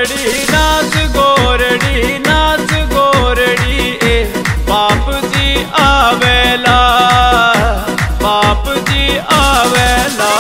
गोरड़ी नाच गोरड़ी नाच गोरड़ी ए बाप जी आवेला, बाप जी आवेला।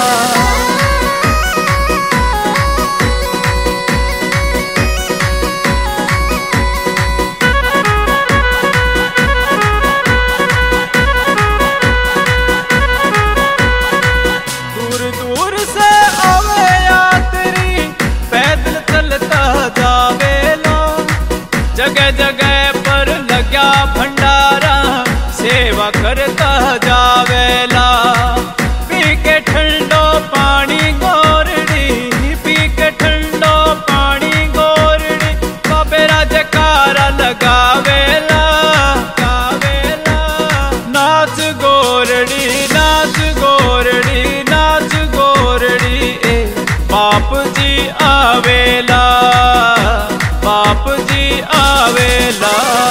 दूर दूर से आवे यात्री पैदल चलता जावेला, जगह जगह पर लग्या भंडारा सेवा करता जावेला। पी के ठंडो पानी गोरड़ी, पी के ठंडो पानी गोरड़ी, बाबेरा जकारा लगावेला, गावेला। नाच गोरड़ी नाच गोरड़ी नाच गोरड़ी ए बाप जी आवेला, बाप जी आवेला।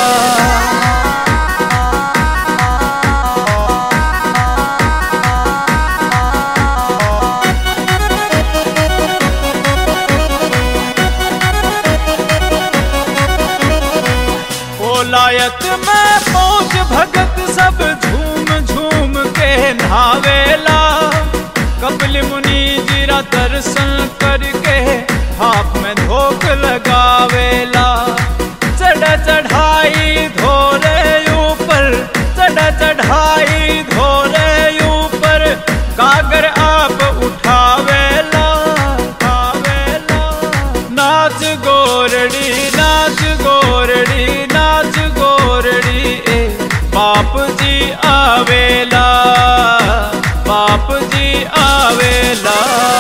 कोलायत में पहुंच भगत सब झूम झूम के नहावेला, कपिल मुनि जीरा दर्शन करके हाथ में धोक लगावेला। चढ़ चढ़ाई धोरे ऊपर, चढ़ चढ़ाई धोरे ऊपर, कागर आप उठावेला, उठावेला। नाच गोरड़ी नाच गोरड़ी नाच गोरड़ी ए बाप जी आवेला, बाप जी आवेला।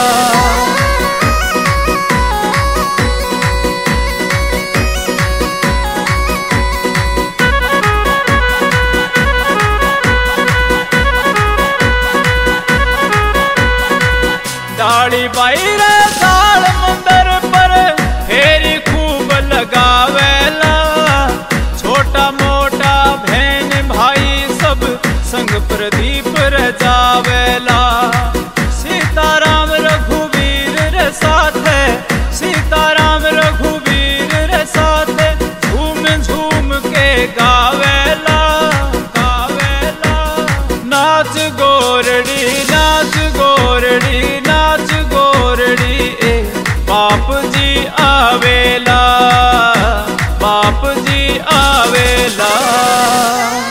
दाढ़ी बाईरा साल मंदिर पर फेरी खूब लगावेला, छोटा मोटा बहन भाई सब संग प्रदीप रजावेला। सीताराम रघुवीर रे साथ है, सीताराम रघुवीर रे साथ है, झूम झूम के गावेला, गावेला। नाच गोरड़ी नाच गोरड़ी नाच गोरड़ी ए बाप जी आवेला, बाप जी आवेला।